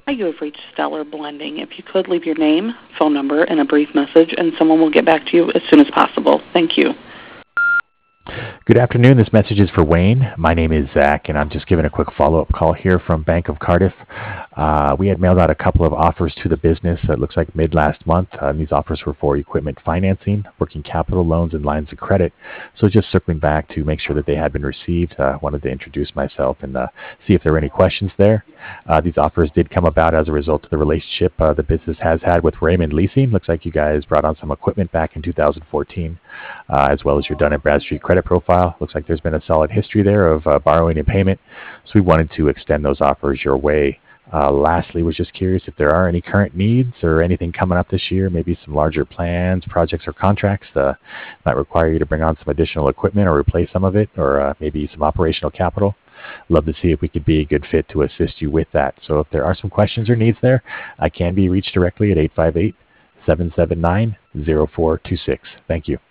Hi, you have reached Stellar Blending. If you could leave your name, phone number, and a brief message, and someone will get back to you as soon as possible. Thank you. Good afternoon. This message is for Wayne. My name is Zach, and I'm just giving a quick follow-up call here from Bank of Cardiff. We had mailed out a couple of offers to the business. It looks like mid last month. These offers were for equipment financing, working capital loans, and lines of credit. So just circling back to make sure that they had been received. Wanted to introduce myself and see if there were any questions there. These offers did come about as a result of the relationship the business has had with Raymond Leasing. Looks like you guys brought on some equipment back in 2014, as well as your Dun & Bradstreet credit profile. Looks like there's been a solid history there of borrowing and payment. So we wanted to extend those offers your way. Lastly, was just curious if there are any current needs or anything coming up this year, maybe some larger plans, projects, or contracts that might require you to bring on some additional equipment or replace some of it, or maybe some operational capital. Love to see if we could be a good fit to assist you with that. So if there are some questions or needs there, I can be reached directly at 858-779-0426. Thank you.